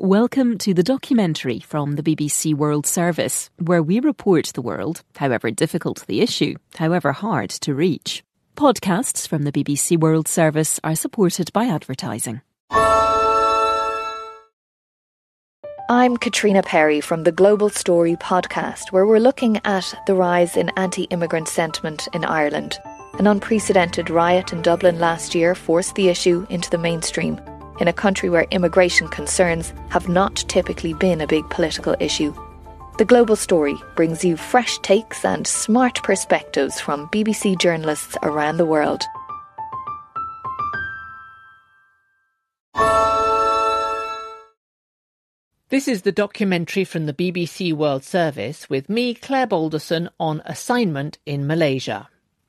Welcome to the documentary from the BBC World Service, where we report the world, however difficult the issue, however hard to reach. Podcasts from the BBC World Service are supported by advertising. I'm Katrina Perry from the Global Story podcast, where we're looking at the rise in anti-immigrant sentiment in Ireland. An unprecedented riot in Dublin last year forced the issue into the mainstream, in a country where immigration concerns have not typically been a big political issue. The Global Story brings you fresh takes and smart perspectives from BBC journalists around the world. This is the documentary from the BBC World Service with me, Claire Balderson, on assignment in Malaysia.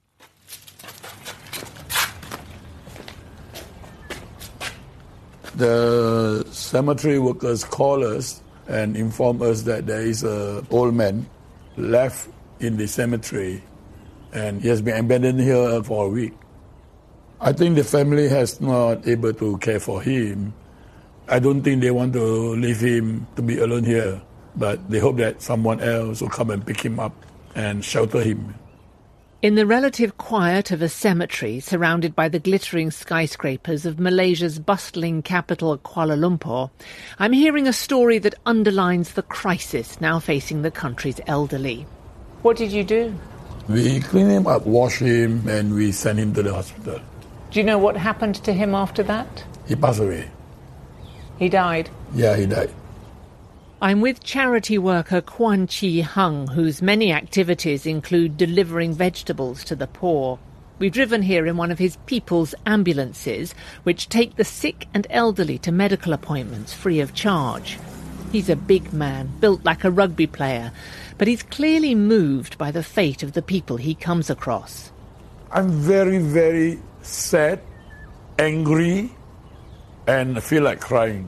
The cemetery workers call us and inform us that there is an old man left in the cemetery and he has been abandoned here for a week. I think the family has not able to care for him. I don't think they want to leave him to be alone here, but they hope that someone else will come and pick him up and shelter him. In the relative quiet of a cemetery surrounded by the glittering skyscrapers of Malaysia's bustling capital Kuala Lumpur, I'm hearing a story that underlines the crisis now facing the country's elderly. What did you do? We clean him up, wash him, and we send him to the hospital. Do you know what happened to him after that? He passed away. He died? Yeah, he died. I'm with charity worker Kwan Chi Hung, whose many activities include delivering vegetables to the poor. We've driven here in one of his people's ambulances, which take the sick and elderly to medical appointments free of charge. He's a big man, built like a rugby player, but he's clearly moved by the fate of the people he comes across. I'm very, very sad, angry, and feel like crying.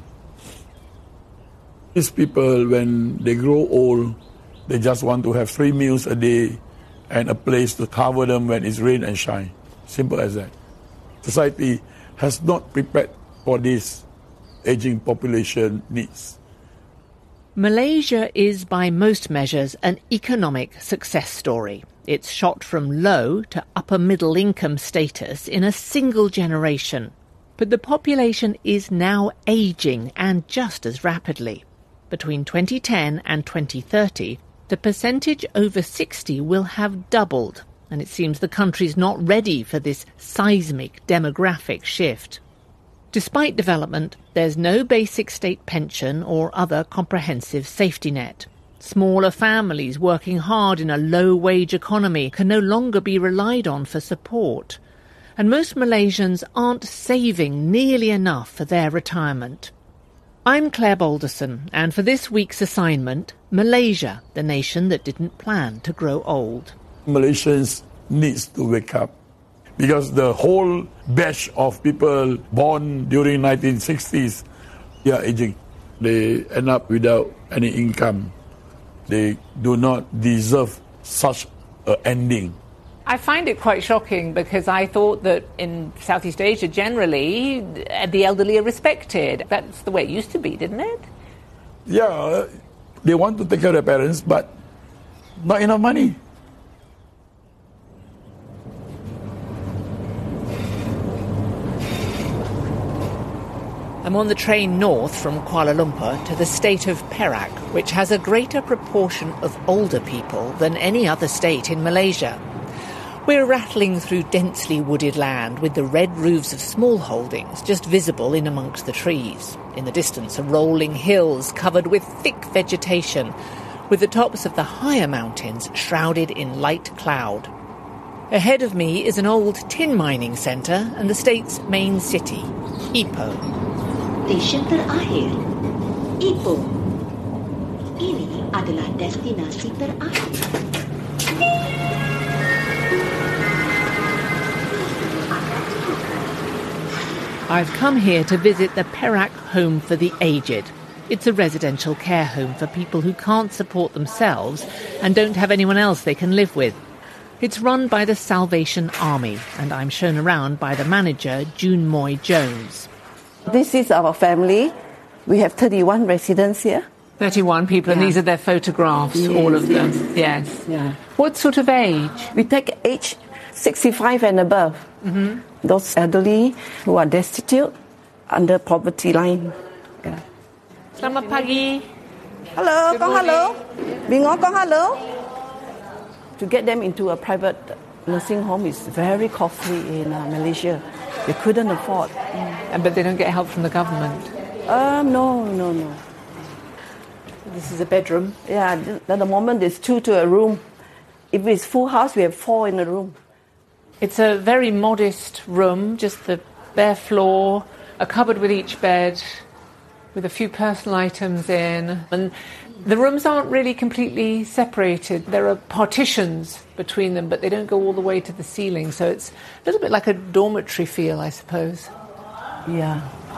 These people, when they grow old, they just want to have 3 meals a day and a place to cover them when it's rain and shine. Simple as that. Society has not prepared for this aging population needs. Malaysia is, by most measures, an economic success story. It's shot from low to upper middle income status in a single generation. But the population is now ageing, and just as rapidly. Between 2010 and 2030, the percentage over 60 will have doubled, and it seems the country's not ready for this seismic demographic shift. Despite development, there's no basic state pension or other comprehensive safety net. Smaller families working hard in a low-wage economy can no longer be relied on for support. And most Malaysians aren't saving nearly enough for their retirement. I'm Claire Balderson, and for this week's assignment, Malaysia, the nation that didn't plan to grow old. Malaysians needs to wake up because the whole batch of people born during 1960s, they are aging. They end up without any income. They do not deserve such an ending. I find it quite shocking because I thought that in Southeast Asia generally, the elderly are respected. That's the way it used to be, didn't it? Yeah, they want to take care of their parents, but not enough money. I'm on the train north from Kuala Lumpur to the state of Perak, which has a greater proportion of older people than any other state in Malaysia. We're rattling through densely wooded land with the red roofs of small holdings just visible in amongst the trees. In the distance are rolling hills covered with thick vegetation, with the tops of the higher mountains shrouded in light cloud. Ahead of me is an old tin mining centre and the state's main city, Ipoh. Stesen terakhir, Ipoh. Ini adalah destinasi terakhir. I've come here to visit the Perak Home for the Aged. It's a residential care home for people who can't support themselves and don't have anyone else they can live with. It's run by the Salvation Army, and I'm shown around by the manager, June Moy Jones. This is our family. We have 31 residents here. 31 people, and these are their photographs, Yes, all of them. Yes. Yeah. What sort of age? We take age 65 and above. Mm-hmm. Those elderly who are destitute, under poverty line. Yeah. Selamat pagi. Hello, kong hello. Bingo, kong hello. To get them into a private nursing home is very costly in Malaysia. They couldn't afford. But they don't get help from the government? No. This is a bedroom? Yeah, at the moment there's 2 to a room. If it's full house, we have 4 in a room. It's a very modest room, just the bare floor, a cupboard with each bed, with a few personal items in. And the rooms aren't really completely separated. There are partitions between them, but they don't go all the way to the ceiling. So it's a little bit like a dormitory feel, I suppose. Yeah.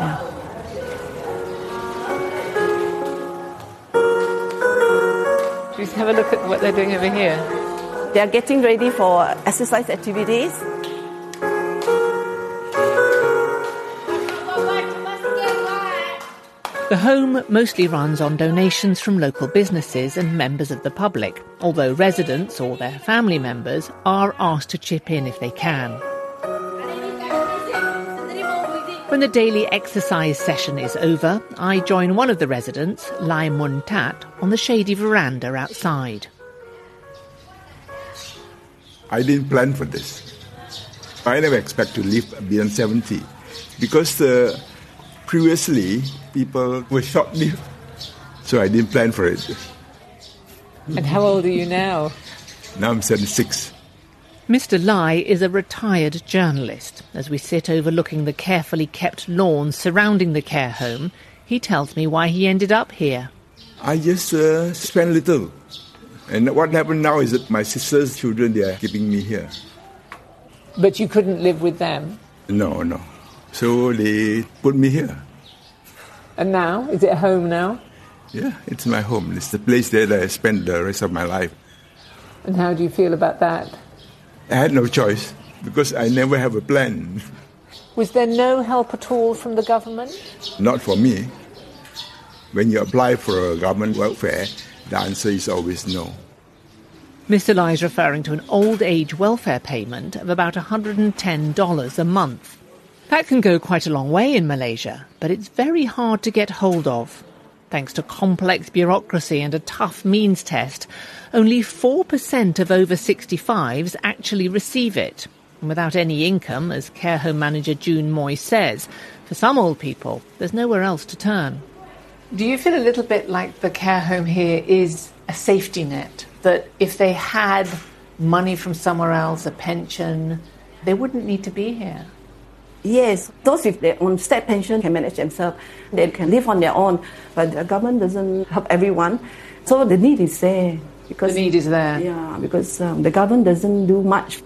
Just have a look at what they're doing over here. They are getting ready for exercise activities. The home mostly runs on donations from local businesses and members of the public, although residents or their family members are asked to chip in if they can. When the daily exercise session is over, I join one of the residents, Lai Mun Tat, on the shady veranda outside. I didn't plan for this. I never expect to live beyond 70 because previously people were short-lived, so I didn't plan for it. And how old are you now? Now I'm 76. Mr. Lai is a retired journalist. As we sit overlooking the carefully kept lawns surrounding the care home, he tells me why he ended up here. I just spent little. And what happened now is that my sister's children, they are keeping me here. But you couldn't live with them? No. So they put me here. And now? Is it a home now? Yeah, it's my home. It's the place that I spend the rest of my life. And how do you feel about that? I had no choice because I never have a plan. Was there no help at all from the government? Not for me. When you apply for a government welfare, the answer is always no. Mr. Lai is referring to an old age welfare payment of about $110 a month. That can go quite a long way in Malaysia, but it's very hard to get hold of. Thanks to complex bureaucracy and a tough means test, only 4% of over 65s actually receive it. And without any income, as care home manager June Moy says, for some old people, there's nowhere else to turn. Do you feel a little bit like the care home here is a safety net? That if they had money from somewhere else, a pension, they wouldn't need to be here? Yes, those with their own state pension can manage themselves. They can live on their own, but the government doesn't help everyone. So the need is there. The need is there? Yeah, because the government doesn't do much.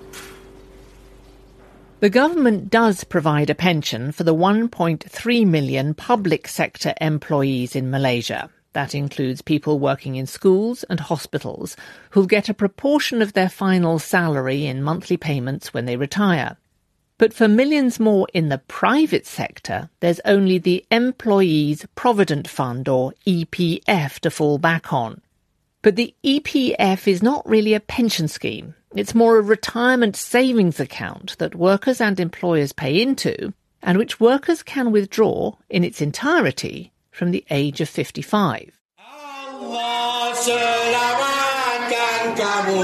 The government does provide a pension for the 1.3 million public sector employees in Malaysia. That includes people working in schools and hospitals who'll get a proportion of their final salary in monthly payments when they retire. But for millions more in the private sector, there's only the Employees Provident Fund, or EPF, to fall back on. But the EPF is not really a pension scheme. It's more a retirement savings account that workers and employers pay into, and which workers can withdraw in its entirety from the age of 55. Allah selamatkan kamu.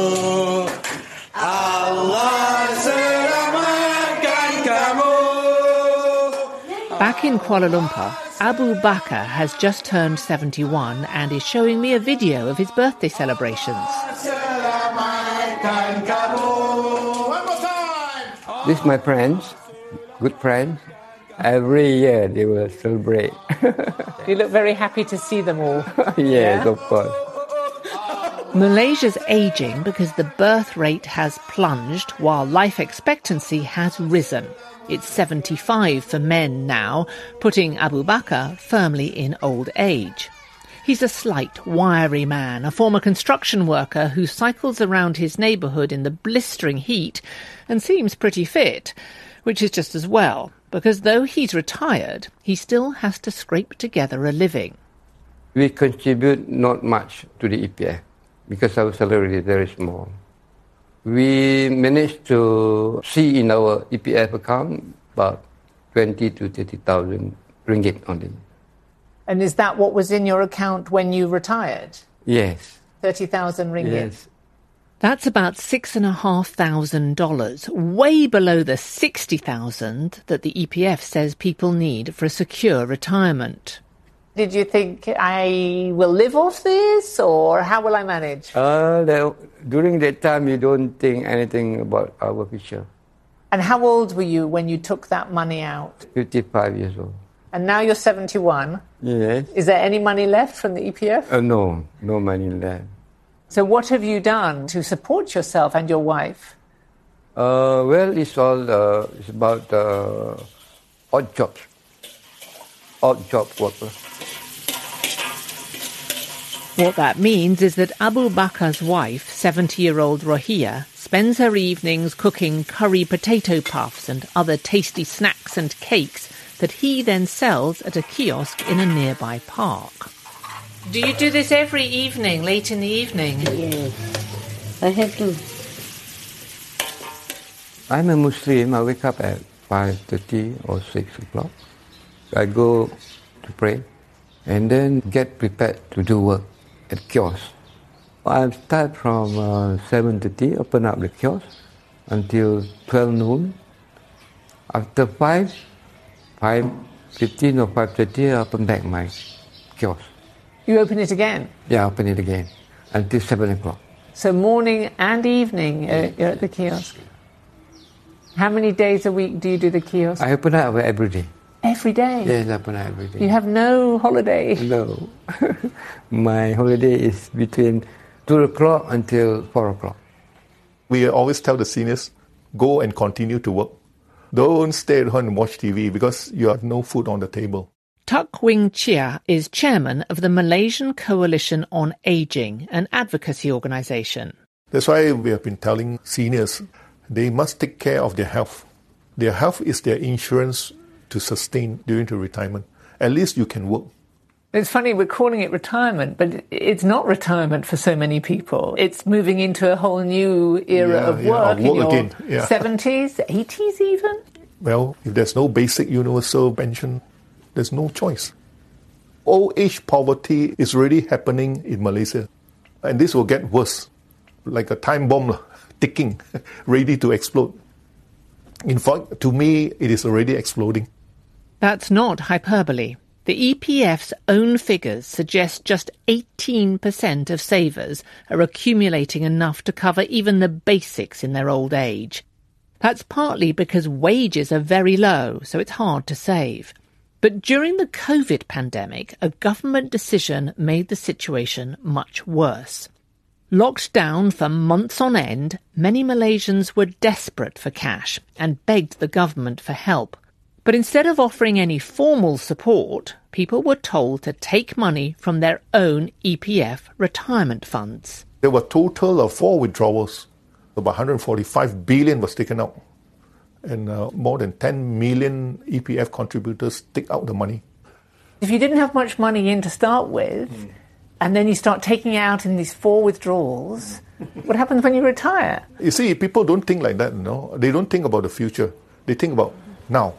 Allah selamatkan kamu. Back in Kuala Lumpur, Abu Bakar has just turned 71 and is showing me a video of his birthday celebrations. This is my friends, good friends. Every year they will celebrate. You look very happy to see them all. Yes, of course. Malaysia's ageing because the birth rate has plunged while life expectancy has risen. It's 75 for men now, putting Abu Bakar firmly in old age. He's a slight, wiry man, a former construction worker who cycles around his neighbourhood in the blistering heat and seems pretty fit, which is just as well. because though he's retired, he still has to scrape together a living. We contribute not much to the EPF because our salary is very small. We managed to see in our EPF account about 20 to 30,000 ringgit only. And is that what was in your account when you retired? Yes. 30,000 ringgit? Yes. That's about $6,500, way below the 60,000 that the EPF says people need for a secure retirement. Did you think, I will live off this, or how will I manage? During that time, you don't think anything about our future. And how old were you when you took that money out? 55 years old. And now you're 71? Yes. Is there any money left from the EPF? No money left. So what have you done to support yourself and your wife? Well, it's about odd job worker. What that means is that Abu Bakar's wife, 70-year-old Rohia, spends her evenings cooking curry potato puffs and other tasty snacks and cakes that he then sells at a kiosk in a nearby park. Do you do this every evening, late in the evening? Yes, I have to. I'm a Muslim. I wake up at 5:30 or 6 o'clock. I go to pray and then get prepared to do work at kiosk. I start from 7:30, open up the kiosk until 12 noon. After 5:15 or 5:30, I open back my kiosk. You open it again? Yeah, open it again until 7 o'clock. So morning and evening you're at the kiosk? How many days a week do you do the kiosk? I open up every day. Every day? Yes, I open up every day. You have no holiday? No. My holiday is between 2 o'clock until 4 o'clock. We always tell the seniors, go and continue to work. Don't stay at home and watch TV because you have no food on the table. Tuck Wing Chia is chairman of the Malaysian Coalition on Ageing, an advocacy organisation. That's why we have been telling seniors they must take care of their health. Their health is their insurance to sustain during the retirement. At least you can work. It's funny, we're calling it retirement, but it's not retirement for so many people. It's moving into a whole new era of work in your again. 70s, 80s even? Well, if there's no basic universal pension, there's no choice. Old age poverty is already happening in Malaysia. And this will get worse, like a time bomb ticking, ready to explode. In fact, to me, it is already exploding. That's not hyperbole. The EPF's own figures suggest just 18% of savers are accumulating enough to cover even the basics in their old age. That's partly because wages are very low, so it's hard to save. But during the COVID pandemic, a government decision made the situation much worse. Locked down for months on end, many Malaysians were desperate for cash and begged the government for help. But instead of offering any formal support, people were told to take money from their own EPF retirement funds. There were a total of 4 withdrawals. About 145 billion was taken out. And more than 10 million EPF contributors take out the money. If you didn't have much money in to start with, and then you start taking it out in these 4 withdrawals, what happens when you retire? You see, people don't think like that, no? They don't think about the future. They think about now.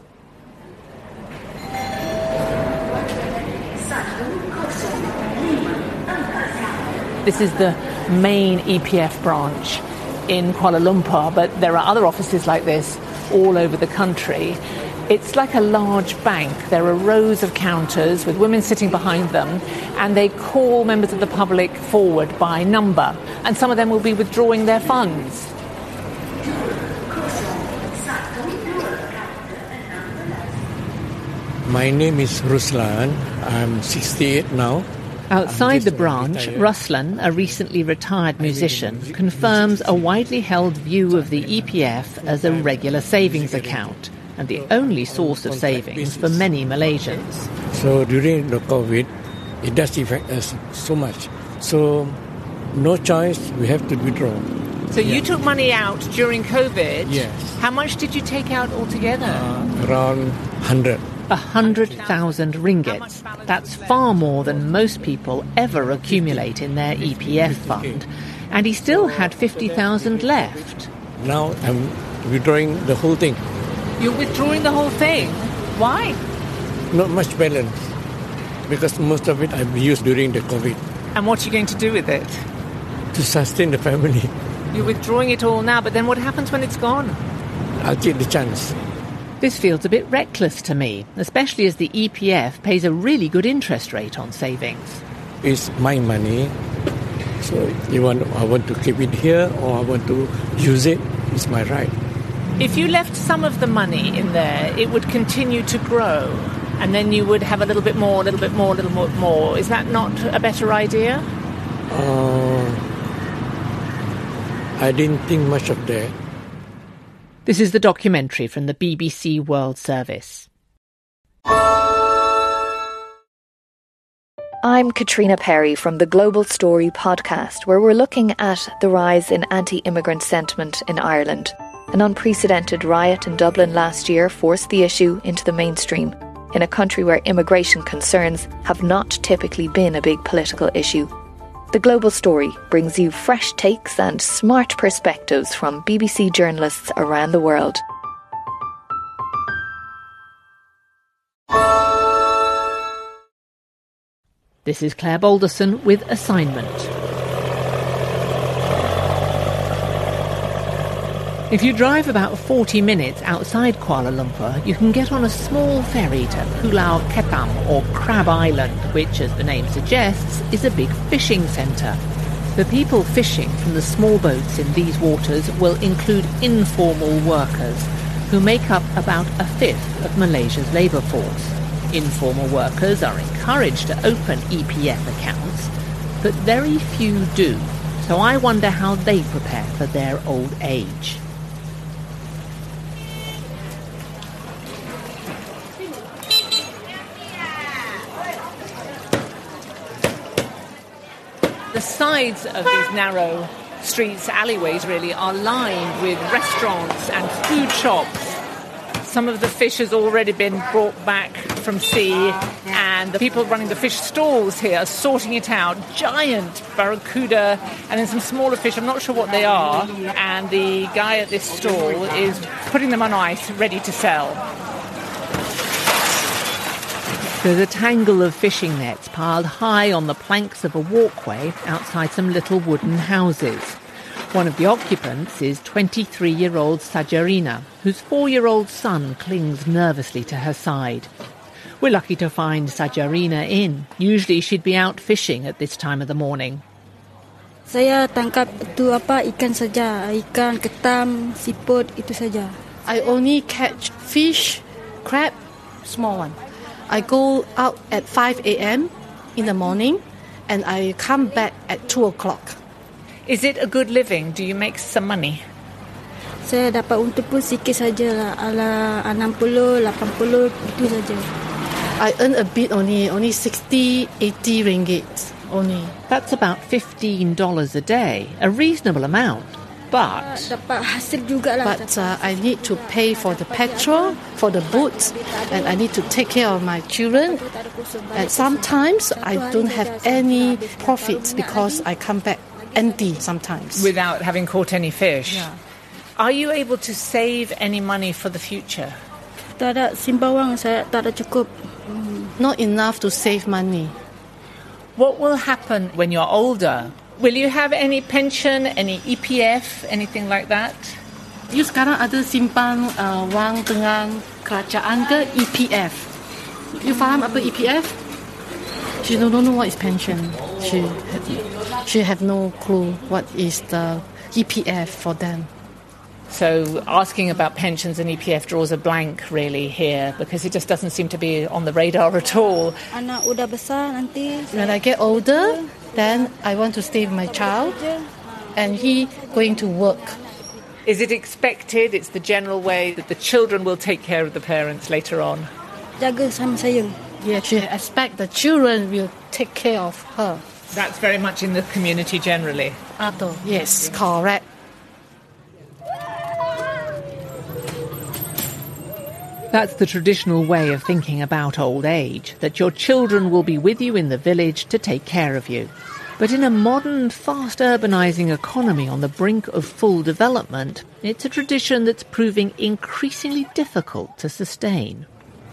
This is the main EPF branch in Kuala Lumpur, but there are other offices like this all over the country. It's like a large bank. There are rows of counters with women sitting behind them, and they call members of the public forward by number, and some of them will be withdrawing their funds. My name is Ruslan. I'm 68 now. Outside the branch, Ruslan, a recently retired musician, confirms a widely held view of the EPF as a regular savings account and the only source of savings for many Malaysians. So during the COVID, it does affect us so much. So no choice, we have to withdraw. So you took money out during COVID? Yes. How much did you take out altogether? Around 100. 100,000 ringgits. That's far more than most people ever accumulate in their EPF fund. And he still had 50,000 left. Now I'm withdrawing the whole thing. You're withdrawing the whole thing? Why? Not much balance. Because most of it I've used during the COVID. And what are you going to do with it? To sustain the family. You're withdrawing it all now, but then what happens when it's gone? I'll take the chance. This feels a bit reckless to me, especially as the EPF pays a really good interest rate on savings. It's my money. So I want to keep it here or I want to use it. It's my right. If you left some of the money in there, it would continue to grow. And then you would have a little bit more, a little bit more, a little more. Is that not a better idea? I didn't think much of that. This is the documentary from the BBC World Service. I'm Katrina Perry from the Global Story podcast, where we're looking at the rise in anti-immigrant sentiment in Ireland. An unprecedented riot in Dublin last year forced the issue into the mainstream, in a country where immigration concerns have not typically been a big political issue. The Global Story brings you fresh takes and smart perspectives from BBC journalists around the world. This is Claire Balderson with Assignment. If you drive about 40 minutes outside Kuala Lumpur, you can get on a small ferry to Pulau Ketam, or Crab Island, which, as the name suggests, is a big fishing centre. The people fishing from the small boats in these waters will include informal workers, who make up about a fifth of Malaysia's labour force. Informal workers are encouraged to open EPF accounts, but very few do, so I wonder how they prepare for their old age. The sides of these narrow streets, alleyways really, are lined with restaurants and food shops. Some of the fish has already been brought back from sea, and the people running the fish stalls here are sorting it out. Giant barracuda and then some smaller fish, I'm not sure what they are, and the guy at this stall is putting them on ice, ready to sell. There's a tangle of fishing nets piled high on the planks of a walkway outside some little wooden houses. One of the occupants is 23-year-old Sajarina, whose 4-year-old son clings nervously to her side. We're lucky to find Sajarina in. Usually she'd be out fishing at this time of the morning. Saya tangkap ikan saja, ikan, ketam, siput, itu saja. I only catch fish, crab, small one. I go out at 5 a.m. in the morning and I come back at 2 o'clock. Is it a good living? Do you make some money? Saya dapat untuk pun sikit sajalah, ala 60, 80 itu saja. I earn a bit only 60, 80 ringgit only. That's about $15 a day, a reasonable amount. But dapat hasil jugalah. But I need to pay for the petrol, for the boots, and I need to take care of my children. And sometimes I don't have any profits because I come back empty sometimes. Without having caught any fish? Yeah. Are you able to save any money for the future? Tak ada simbawang, saya tak ada cukup. Not enough to save money. What will happen when you're older? Will you have any pension, any EPF, anything like that? You sekarang ada simpan wang dengan kerajaan ke EPF? You faham apa EPF? She don't know what is pension. She have no clue what is the EPF for them. So asking about pensions and EPF draws a blank really here because it just doesn't seem to be on the radar at all. Anak udah besar nanti. When I get older, then I want to stay with my child and he going to work. Is it expected, it's the general way, that the children will take care of the parents later on? Jaga sama sayang. Yeah, she expect the children will take care of her. That's very much in the community generally. Yes, correct. That's the traditional way of thinking about old age, that your children will be with you in the village to take care of you. But in a modern, fast urbanising economy on the brink of full development, it's a tradition that's proving increasingly difficult to sustain.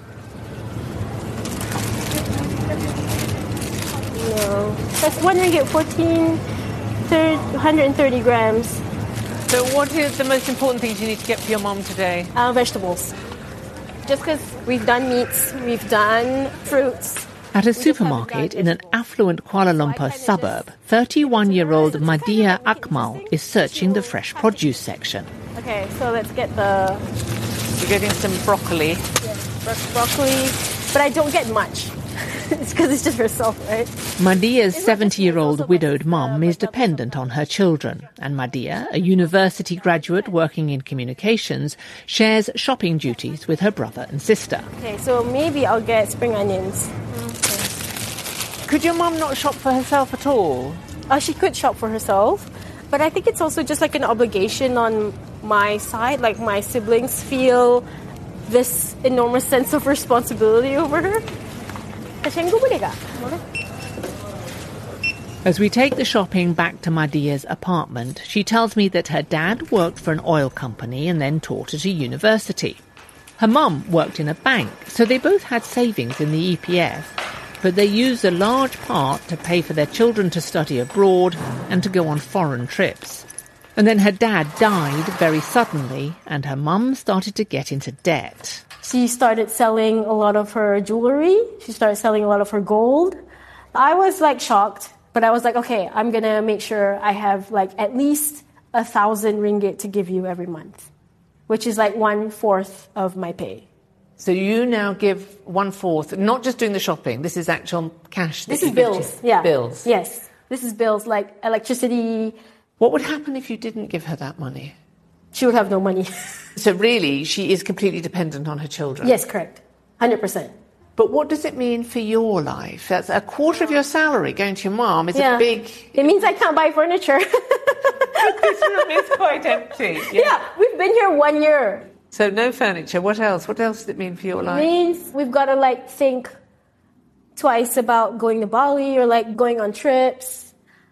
No. That's RM1.14, 130 grams. So what are the most important things you need to get for your mum today? Vegetables. Just because we've done meats, we've done fruits. At a supermarket in an affluent Kuala Lumpur suburb, 31-year-old Madhya Akmal is searching the fresh produce section. Okay, so let's get the... You're getting some broccoli. Yes, broccoli, but I don't get much. It's because it's just herself, right? Madhya's 70-year-old widowed mum is dependent on her children, and Madhya, a university graduate working in communications, shares shopping duties with her brother and sister. Okay, so maybe I'll get spring onions. Okay. Could your mum not shop for herself at all? She could shop for herself, but I think it's also just like an obligation on my side. Like my siblings feel this enormous sense of responsibility over her. As we take the shopping back to Madhya's apartment, she tells me that her dad worked for an oil company and then taught at a university. Her mum worked in a bank, so they both had savings in the EPF, but they used a large part to pay for their children to study abroad and to go on foreign trips. And then her dad died very suddenly, and her mum started to get into debt. She started selling a lot of her jewelry. She started selling a lot of her gold. I was shocked, but I was like, okay, I'm going to make sure I have at least 1,000 ringgit to give you every month, which is 1/4 of my pay. So you now give 1/4, not just doing the shopping. This is actual cash. This is bills. Yeah. Bills. Yes. This is bills like electricity. What would happen if you didn't give her that money? She would have no money. So really, she is completely dependent on her children? Yes, correct. 100%. But what does it mean for your life? That's 1/4 of your salary going to your mom. It's a big... It means I can't buy furniture. This room is quite empty. Yeah, we've been here 1 year. So no furniture. What else? What else does it mean for your life? It means we've got to think twice about going to Bali or going on trips.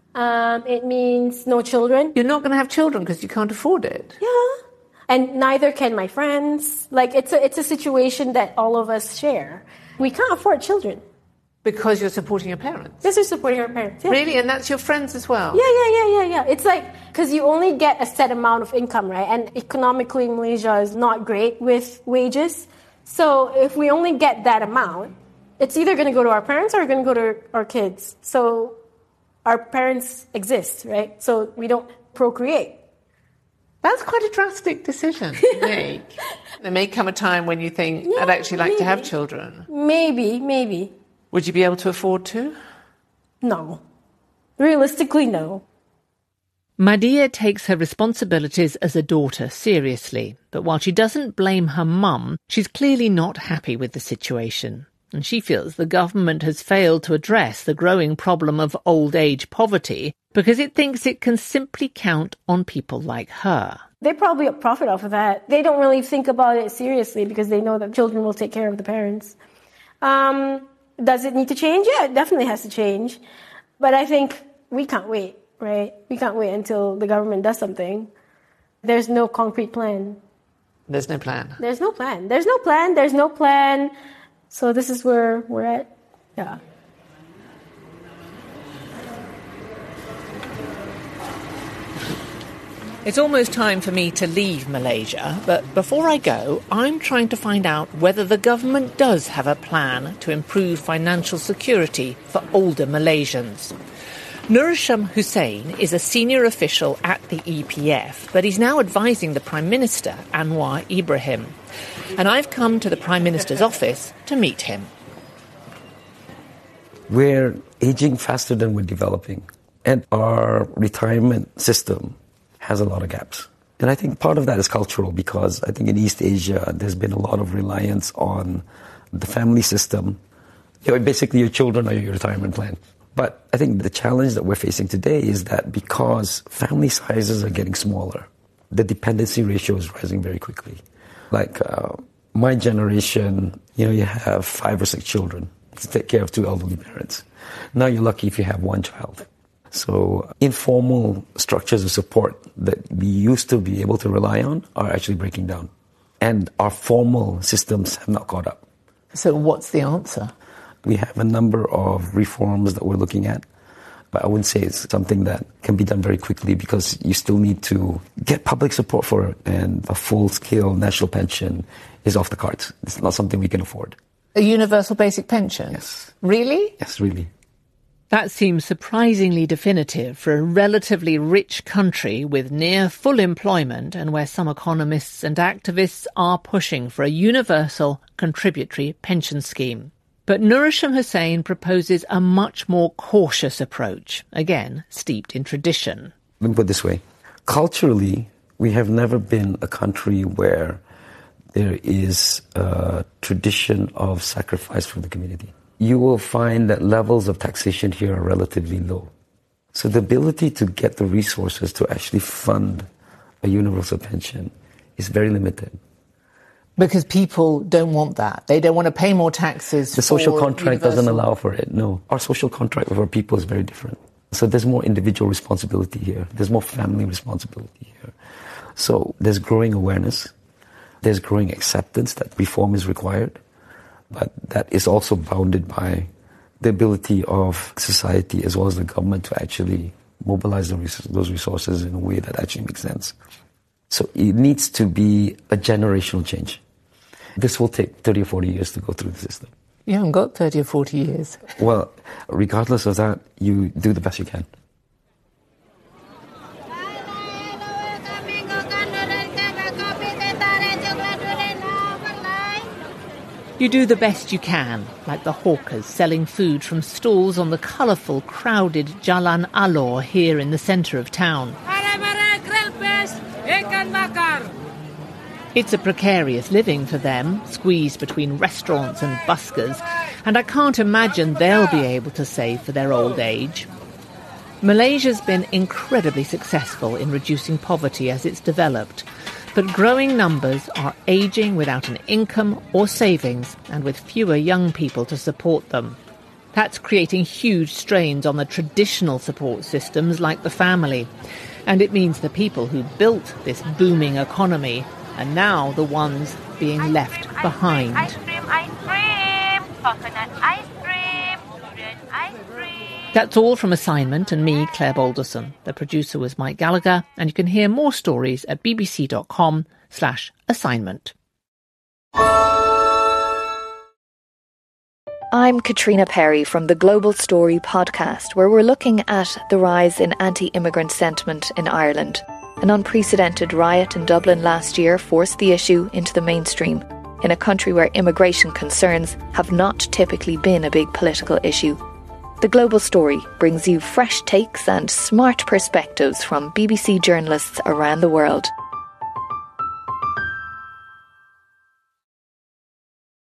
It means no children. You're not going to have children because you can't afford it. Yeah. And neither can my friends. It's a situation that all of us share. We can't afford children. Because you're supporting your parents? Yes, we're supporting our parents. Yeah. Really? And that's your friends as well? Yeah. It's because you only get a set amount of income, right? And economically, Malaysia is not great with wages. So if we only get that amount, it's either going to go to our parents or going to go to our kids. So our parents exist, right? So we don't procreate. That's quite a drastic decision to make. There may come a time when you think, I'd actually like to have children. Maybe. Would you be able to afford to? No. Realistically, no. Madhya takes her responsibilities as a daughter seriously, but while she doesn't blame her mum, she's clearly not happy with the situation. And she feels the government has failed to address the growing problem of old age poverty because it thinks it can simply count on people like her. They probably profit off of that. They don't really think about it seriously because they know that children will take care of the parents. Does it need to change? Yeah, it definitely has to change. But I think we can't wait, right? We can't wait until the government does something. There's no concrete plan. There's no plan? There's no plan. So this is where we're at. Yeah. It's almost time for me to leave Malaysia, but before I go, I'm trying to find out whether the government does have a plan to improve financial security for older Malaysians. Nur Sham Hussain is a senior official at the EPF, but he's now advising the Prime Minister, Anwar Ibrahim. And I've come to the Prime Minister's office to meet him. We're aging faster than we're developing, and our retirement system has a lot of gaps. And I think part of that is cultural because I think in East Asia there's been a lot of reliance on the family system. Basically your children are your retirement plan. But I think the challenge that we're facing today is that because family sizes are getting smaller, the dependency ratio is rising very quickly. My generation, you have 5 or 6 children to take care of 2 elderly parents. Now you're lucky if you have 1 child. So informal structures of support that we used to be able to rely on are actually breaking down. And our formal systems have not caught up. So what's the answer? We have a number of reforms that we're looking at. But I wouldn't say it's something that can be done very quickly because you still need to get public support for it. And a full-scale national pension is off the cards. It's not something we can afford. A universal basic pension? Yes. Really? Yes, really. That seems surprisingly definitive for a relatively rich country with near full employment and where some economists and activists are pushing for a universal contributory pension scheme. But Nur Hashim Hussain proposes a much more cautious approach, again steeped in tradition. Let me put it this way. Culturally, we have never been a country where there is a tradition of sacrifice for the community. You will find that levels of taxation here are relatively low. So the ability to get the resources to actually fund a universal pension is very limited. Because people don't want that. They don't want to pay more taxes. The social contract doesn't universal. allow for it, no. Our social contract with our people is very different. So there's more individual responsibility here. There's more family responsibility here. So there's growing awareness. There's growing acceptance that reform is required. But that is also bounded by the ability of society as well as the government to actually mobilize those resources in a way that actually makes sense. So it needs to be a generational change. This will take 30 or 40 years to go through the system. You haven't got 30 or 40 years. Well, regardless of that, you do the best you can. You do the best you can, like the hawkers selling food from stalls on the colourful, crowded Jalan Alor here in the centre of town. It's a precarious living for them, squeezed between restaurants and buskers, and I can't imagine they'll be able to save for their old age. Malaysia's been incredibly successful in reducing poverty as it's developed, but growing numbers are ageing without an income or savings and with fewer young people to support them. That's creating huge strains on the traditional support systems like the family, and it means the people who built this booming economy are now the ones being left behind. Ice cream, coconut ice cream, durian ice cream. That's all from Assignment and me, Claire Balderson. The producer was Mike Gallagher, and you can hear more stories at bbc.com/assignment. I'm Katrina Perry from the Global Story podcast, where we're looking at the rise in anti-immigrant sentiment in Ireland. An unprecedented riot in Dublin last year forced the issue into the mainstream, in a country where immigration concerns have not typically been a big political issue. The Global Story brings you fresh takes and smart perspectives from BBC journalists around the world.